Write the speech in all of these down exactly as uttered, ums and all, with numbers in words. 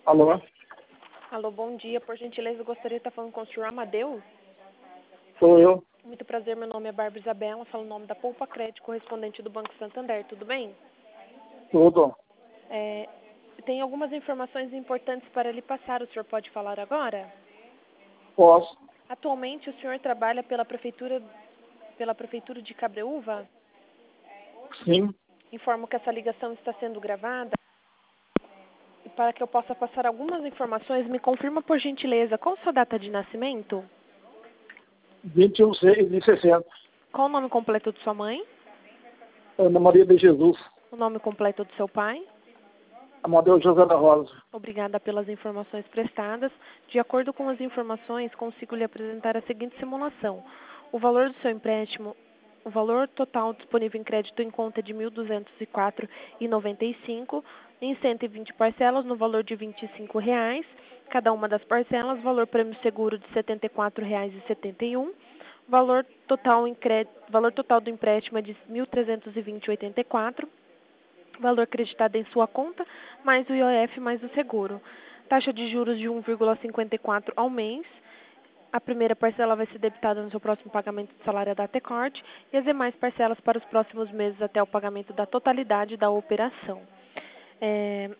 Alô? Alô, bom dia. Por gentileza, eu gostaria de estar falando com o senhor Amadeu. Sou eu. Muito prazer, meu nome é Bárbara Isabela, falo o nome da Poupa Crédito, correspondente do Banco Santander. Tudo bem? Tudo. É, tem algumas informações importantes para lhe passar. O senhor pode falar agora? Posso? Atualmente, o senhor trabalha pela prefeitura, pela prefeitura de Cabreúva? Sim. Informo que essa ligação está sendo gravada. E para que eu possa passar algumas informações, me confirma, por gentileza, qual sua data de nascimento? vinte e um de sessenta. Qual o nome completo de sua mãe? Ana Maria de Jesus. O nome completo do seu pai? Amadeu José da Rosa. Obrigada pelas informações prestadas. De acordo com as informações, consigo lhe apresentar a seguinte simulação. O valor do seu empréstimo, o valor total disponível em crédito em conta é de mil duzentos e quatro reais e noventa e cinco centavos, em cento e vinte parcelas no valor de vinte e cinco reais. Cada uma das parcelas, valor prêmio seguro de setenta e quatro reais e setenta e um centavos. Valor total, em crédito, valor total do empréstimo é de mil trezentos e vinte reais e oitenta e quatro centavos. Valor acreditado em sua conta, mais o I O F, mais o seguro. Taxa de juros de um vírgula cinquenta e quatro ao mês. A primeira parcela vai ser debitada no seu próximo pagamento de salário da Tecorte e as demais parcelas para os próximos meses até o pagamento da totalidade da operação. É...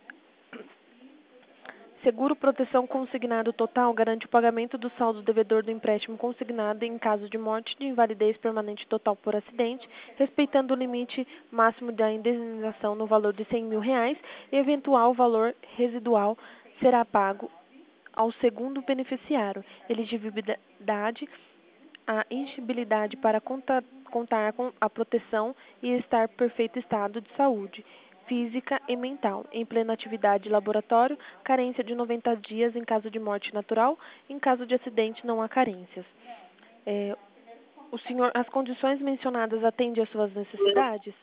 Seguro proteção consignado total garante o pagamento do saldo devedor do empréstimo consignado em caso de morte de invalidez permanente total por acidente, respeitando o limite máximo da indenização no valor de cem mil reais e eventual valor residual será pago ao segundo beneficiário. Elegibilidade, a elegibilidade para conta, contar com a proteção e estar em perfeito estado de saúde física e mental, em plena atividade de laboratório, carência de noventa dias em caso de morte natural, em caso de acidente não há carências. É, o senhor, as condições mencionadas atendem às suas necessidades?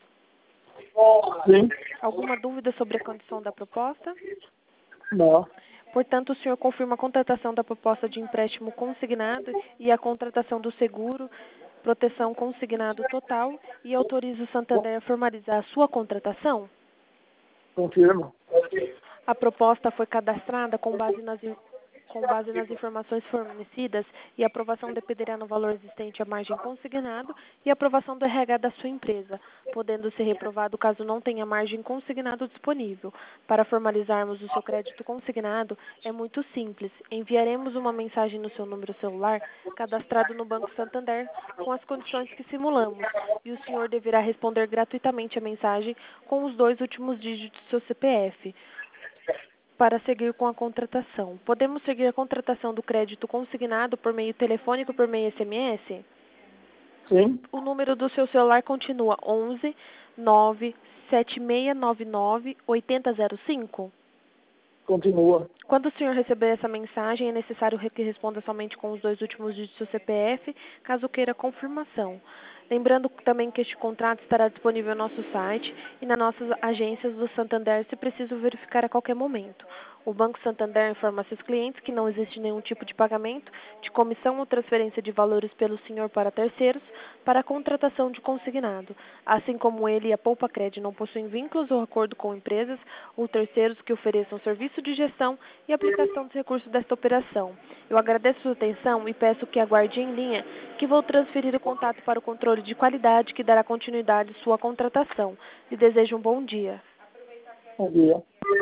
Sim. Alguma dúvida sobre a condição da proposta? Não. Portanto, o senhor confirma a contratação da proposta de empréstimo consignado e a contratação do seguro, proteção consignado total e autoriza o Santander a formalizar a sua contratação? Confirmo. A proposta foi cadastrada com base nas, in- com base nas informações fornecidas e a aprovação dependerá no valor existente à margem consignado e a aprovação do R H da sua empresa, podendo ser reprovado caso não tenha margem consignado disponível. Para formalizarmos o seu crédito consignado, é muito simples. Enviaremos uma mensagem no seu número celular cadastrado no Banco Santander com as condições que simulamos e o senhor deverá responder gratuitamente a mensagem com os dois últimos dígitos do seu C P F. Para seguir com a contratação. Podemos seguir a contratação do crédito consignado por meio telefônico, por meio S M S? Sim. O número do seu celular continua onze nove sete seis nove nove oito zero zero cinco? Continua. Quando o senhor receber essa mensagem, é necessário que responda somente com os dois últimos dígitos do seu C P F, caso queira confirmação. Lembrando também que este contrato estará disponível no nosso site e nas nossas agências do Santander, se preciso verificar a qualquer momento. O Banco Santander informa a seus clientes que não existe nenhum tipo de pagamento, de comissão ou transferência de valores pelo senhor para terceiros, para a contratação de consignado. Assim como ele e a Poupa Cred não possuem vínculos ou acordo com empresas ou terceiros que ofereçam serviço de gestão e aplicação dos recursos desta operação. Eu agradeço a sua atenção e peço que aguarde em linha, que vou transferir o contato para o controle de qualidade que dará continuidade à sua contratação. Lhe desejo um bom dia. Bom dia.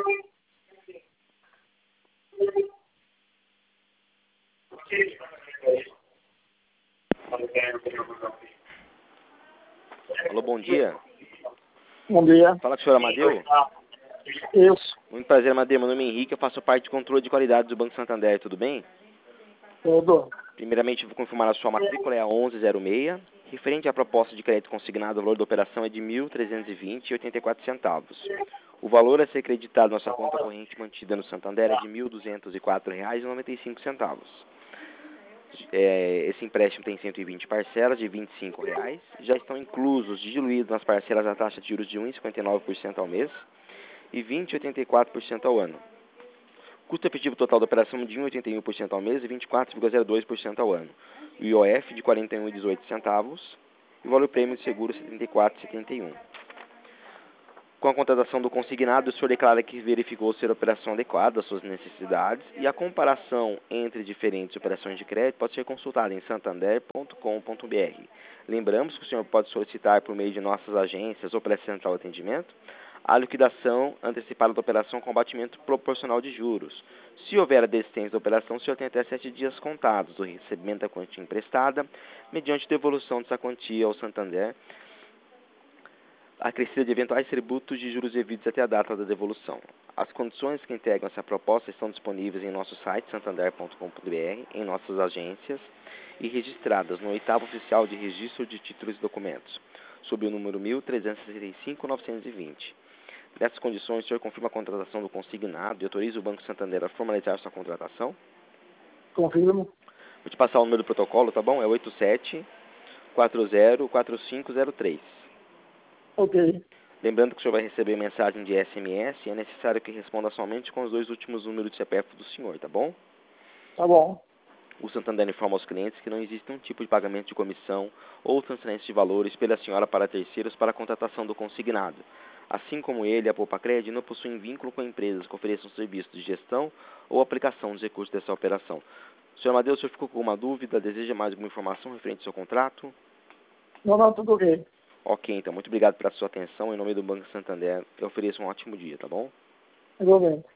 Alô, bom dia. Bom dia. Fala com o senhor Amadeu. Isso. Muito prazer, Amadeu. Meu nome é Henrique, eu faço parte de controle de qualidade do Banco Santander, tudo bem? Tudo. Primeiramente, eu vou confirmar a sua matrícula, é a onze zero seis. Referente à proposta de crédito consignado, o valor da operação é de mil trezentos e vinte reais e oitenta e quatro centavos. O valor a ser creditado na sua conta corrente mantida no Santander é de mil duzentos e quatro reais e noventa e cinco centavos. É, esse empréstimo tem cento e vinte parcelas de vinte e cinco reais. Já estão inclusos, diluídos nas parcelas, a taxa de juros de um vírgula cinquenta e nove por cento ao mês e vinte vírgula oitenta e quatro por cento ao ano. Custo efetivo total da operação de um vírgula oitenta e um por cento ao mês e vinte e quatro vírgula zero dois por cento ao ano. O I O F de quarenta e um reais e dezoito centavos e o valor prêmio de seguro setenta e quatro reais e setenta e um centavos. Com a contratação do consignado, o senhor declara que verificou ser a operação adequada às suas necessidades e a comparação entre diferentes operações de crédito pode ser consultada em santander ponto com ponto br. Lembramos que o senhor pode solicitar por meio de nossas agências ou pela central de atendimento a liquidação antecipada da operação com abatimento proporcional de juros. Se houver a desistência da operação, o senhor tem até sete dias contados do recebimento da quantia emprestada, mediante devolução dessa quantia ao Santander, acrescida de eventuais tributos de juros devidos até a data da devolução. As condições que integram essa proposta estão disponíveis em nosso site, santander ponto com ponto br, em nossas agências e registradas no oitavo oficial de registro de títulos e documentos, sob o número mil trezentos e sessenta e cinco, novecentos e vinte. Nessas condições, o senhor confirma a contratação do consignado e autoriza o Banco Santander a formalizar sua contratação? Confirmo. Vou te passar o número do protocolo, tá bom? É oito sete quatro zero quatro cinco zero três. Ok. Lembrando que o senhor vai receber mensagem de S M S e é necessário que responda somente com os dois últimos números de C P F do senhor, tá bom? Tá bom. O Santander informa aos clientes que não existe um tipo de pagamento de comissão ou transferência de valores pela senhora para terceiros para a contratação do consignado. Assim como ele, a Poupacred não possuem vínculo com empresas que ofereçam serviços de gestão ou aplicação dos recursos dessa operação. senhor Amadeu, o senhor ficou com alguma dúvida? Deseja mais alguma informação referente ao seu contrato? Não, não, tudo ok. Ok, então, muito obrigado pela sua atenção. Em nome do Banco Santander, eu ofereço um ótimo dia, tá bom? Igualmente.